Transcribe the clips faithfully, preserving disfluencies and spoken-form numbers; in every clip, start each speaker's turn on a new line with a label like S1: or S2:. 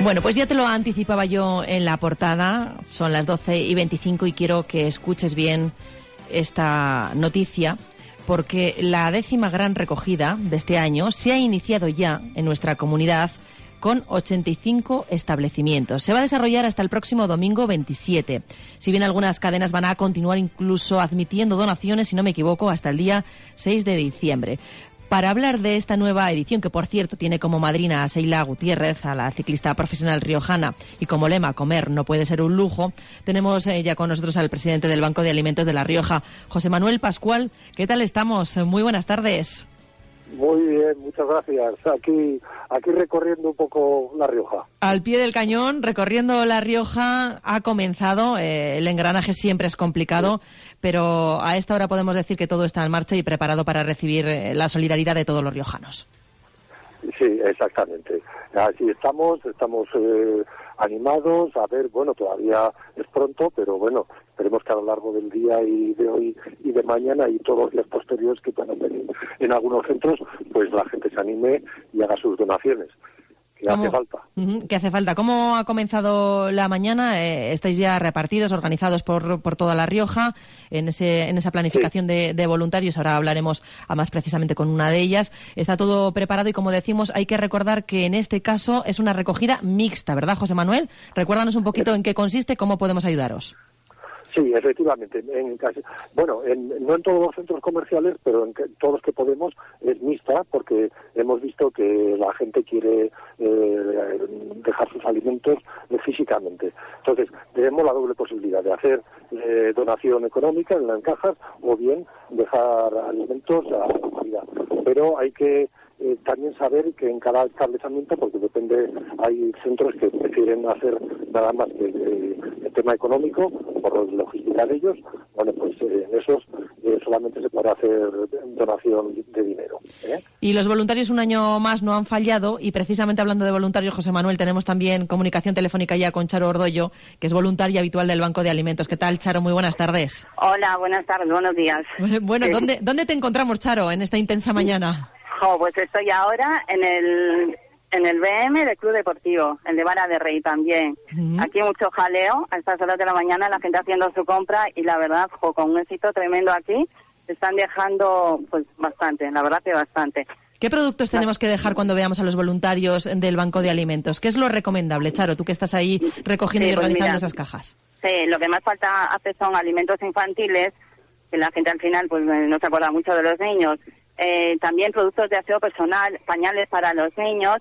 S1: Bueno, pues ya te lo anticipaba yo en la portada, son las doce y veinticinco y quiero que escuches bien esta noticia, porque la décima gran recogida de este año se ha iniciado ya en nuestra comunidad con ochenta y cinco establecimientos. Se va a desarrollar hasta el próximo domingo veintisiete. Si bien algunas cadenas van a continuar incluso admitiendo donaciones, si no me equivoco, hasta el día seis de diciembre. Para hablar de esta nueva edición, que por cierto tiene como madrina a Seila Gutiérrez, a la ciclista profesional riojana, y como lema, comer no puede ser un lujo, tenemos eh, ya con nosotros al presidente del Banco de Alimentos de La Rioja, José Manuel Pascual. ¿Qué tal estamos? Muy buenas tardes.
S2: Muy bien, muchas gracias. Aquí, aquí recorriendo un poco La Rioja.
S1: Al pie del cañón, recorriendo La Rioja, ha comenzado. Eh, el engranaje siempre es complicado, sí, pero a esta hora podemos decir que todo está en marcha y preparado para recibir eh, la solidaridad de todos los riojanos.
S2: Sí, exactamente. Así estamos, estamos eh, animados. A ver, bueno, todavía es pronto, pero bueno, esperemos que a lo largo del día y de hoy y de mañana y todos los días posteriores que puedan venir en algunos centros, pues la gente se anime y haga sus donaciones. Que hace falta.
S1: Uh-huh, que hace falta. ¿Cómo ha comenzado la mañana? Eh, ¿Estáis ya repartidos, organizados por, por toda La Rioja en ese en esa planificación sí. de, de voluntarios? Ahora hablaremos a más precisamente con una de ellas. Está todo preparado y, como decimos, hay que recordar que en este caso es una recogida mixta, ¿verdad, José Manuel? Recuérdanos un poquito en qué consiste, cómo podemos ayudaros.
S2: Sí, efectivamente. En casi, bueno, en, no en todos los centros comerciales, pero en que, todos los que podemos es mixta, porque hemos visto que la gente quiere eh, dejar sus alimentos eh, físicamente. Entonces, tenemos la doble posibilidad de hacer eh, donación económica en las cajas o bien dejar alimentos a la comunidad. Pero hay que Eh, también saber que en cada establecimiento, porque depende, hay centros que prefieren hacer nada más que eh, el tema económico, por la logística de ellos, bueno, pues eh, en esos eh, solamente se puede hacer donación de dinero. ¿eh?
S1: Y los voluntarios un año más no han fallado, y precisamente hablando de voluntarios, José Manuel, tenemos también comunicación telefónica ya con Charo Ordollo, que es voluntaria habitual del Banco de Alimentos. ¿Qué tal, Charo? Muy buenas tardes.
S3: Hola, buenas tardes, buenos días.
S1: Bueno,
S3: sí.
S1: ¿dónde, ¿dónde te encontramos, Charo, en esta intensa mañana?
S3: Oh, pues estoy ahora en el en el B M del Club Deportivo, el de Vara de Rey también. Uh-huh. Aquí mucho jaleo, a estas horas de la mañana la gente haciendo su compra y la verdad, jo, con un éxito tremendo aquí, se están dejando pues bastante, la verdad que bastante.
S1: ¿Qué productos tenemos que dejar cuando veamos a los voluntarios del Banco de Alimentos? ¿Qué es lo recomendable, Charo, tú que estás ahí recogiendo sí, y organizando pues mira, esas cajas?
S3: Sí, lo que más falta hace son alimentos infantiles, que la gente al final pues no se acuerda mucho de los niños. Eh, también productos de aseo personal, pañales para los niños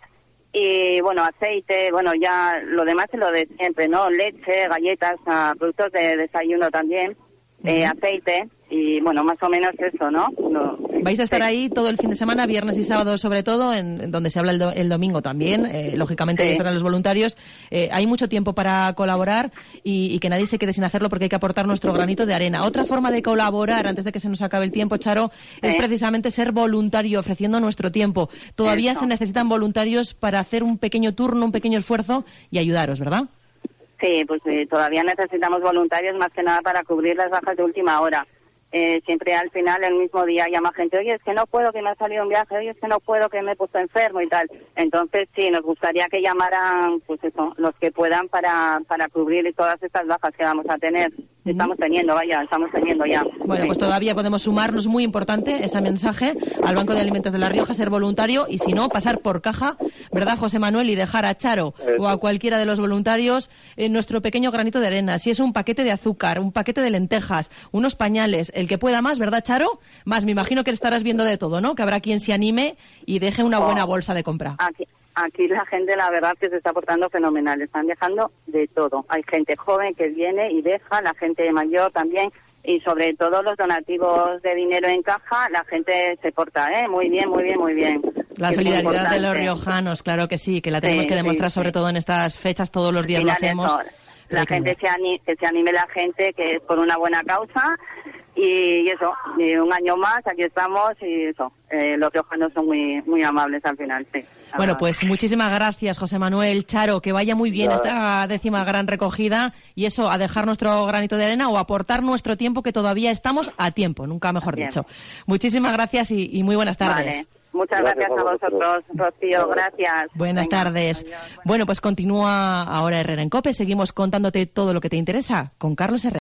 S3: y, bueno, aceite, bueno, ya lo demás es lo de siempre, ¿no? Leche, galletas, uh, productos de desayuno también, uh-huh. eh, aceite y, bueno, más o menos eso, ¿no? no
S1: Vais a estar
S3: sí.
S1: ahí todo el fin de semana, viernes y sábado sobre todo, en, en donde se habla el, do, el domingo también, eh, lógicamente sí. ahí estarán los voluntarios. Eh, hay mucho tiempo para colaborar y, y que nadie se quede sin hacerlo porque hay que aportar nuestro granito de arena. Otra forma de colaborar, antes de que se nos acabe el tiempo, Charo, sí. es precisamente ser voluntario, ofreciendo nuestro tiempo. Todavía Eso. se necesitan voluntarios para hacer un pequeño turno, un pequeño esfuerzo y ayudaros, ¿verdad?
S3: Sí, pues eh, todavía necesitamos voluntarios más que nada para cubrir las bajas de última hora. Eh, siempre al final, el mismo día, llama gente, oye, es que no puedo, que me ha salido un viaje, oye, es que no puedo, que me he puesto enfermo y tal. Entonces, sí, nos gustaría que llamaran, pues eso, los que puedan para para cubrir todas estas bajas que vamos a tener. Uh-huh. Estamos teniendo, vaya, estamos teniendo ya.
S1: Bueno, sí. pues todavía podemos sumarnos, muy importante ese mensaje, al Banco de Alimentos de La Rioja, ser voluntario, y si no, pasar por caja, ¿verdad, José Manuel? Y dejar a Charo eso. o a cualquiera de los voluntarios eh, nuestro pequeño granito de arena. Si es un paquete de azúcar, un paquete de lentejas, unos pañales, el que pueda más, ¿verdad, Charo? Más, me imagino que estarás viendo de todo, ¿no? Que habrá quien se anime y deje una buena bolsa de compra.
S3: Aquí, aquí la gente, la verdad, que se está portando fenomenal. Están dejando de todo. Hay gente joven que viene y deja, la gente mayor también, y sobre todo los donativos de dinero en caja, la gente se porta, ¿eh? Muy bien, muy bien, muy bien.
S1: La es solidaridad de los riojanos, claro que sí, que la tenemos sí, que demostrar sí, sobre sí. todo en estas fechas, todos los días lo hacemos.
S3: Eso, la gente se anime, que se anime la gente, que es por una buena causa. Y eso, y un año más, aquí estamos y eso, eh, los riojanos son muy muy amables al final, sí.
S1: Bueno, pues muchísimas gracias, José Manuel, Charo, que vaya muy bien claro. esta décima gran recogida y eso, a dejar nuestro granito de arena o aportar nuestro tiempo, que todavía estamos a tiempo, nunca mejor dicho. Muchísimas gracias y, y muy buenas tardes.
S3: Vale. Muchas gracias, gracias a vosotros, Rocío. Gracias.
S1: Buenas Venga, tardes. Adiós. Bueno, pues continúa ahora Herrera en COPE. Seguimos contándote todo lo que te interesa con Carlos Herrera.